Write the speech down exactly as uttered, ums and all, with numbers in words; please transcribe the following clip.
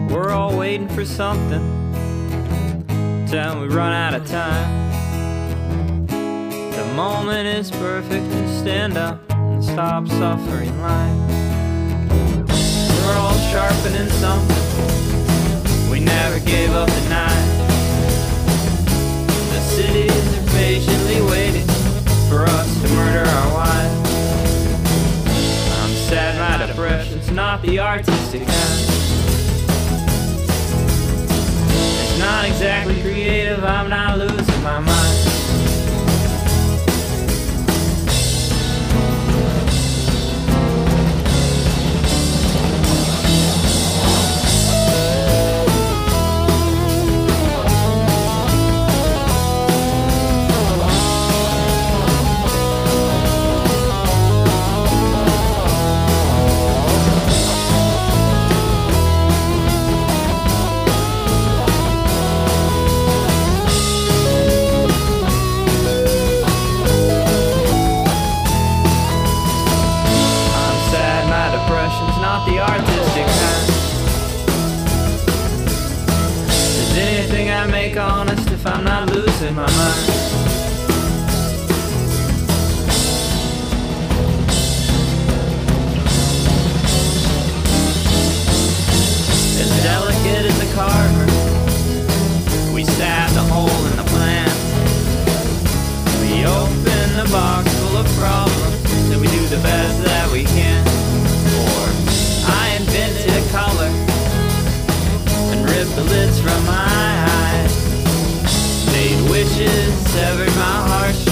We're all waiting for something till we run out of time. The moment is perfect to stand up and stop suffering life. We're all sharpening something, we never gave up the night. The cities are patiently waiting for us to murder our wives. I'm sad, my depression's not the artistic kind. It's not exactly creative, I'm not losing my mind. Not the artistic kind. Is anything I make honest if I'm not losing my mind? As delicate as a carver, we stabbed a hole in the plan. We open the box full of problems, and we do the best that we can. I invented a color and ripped the lids from my eyes, made wishes, severed my heart.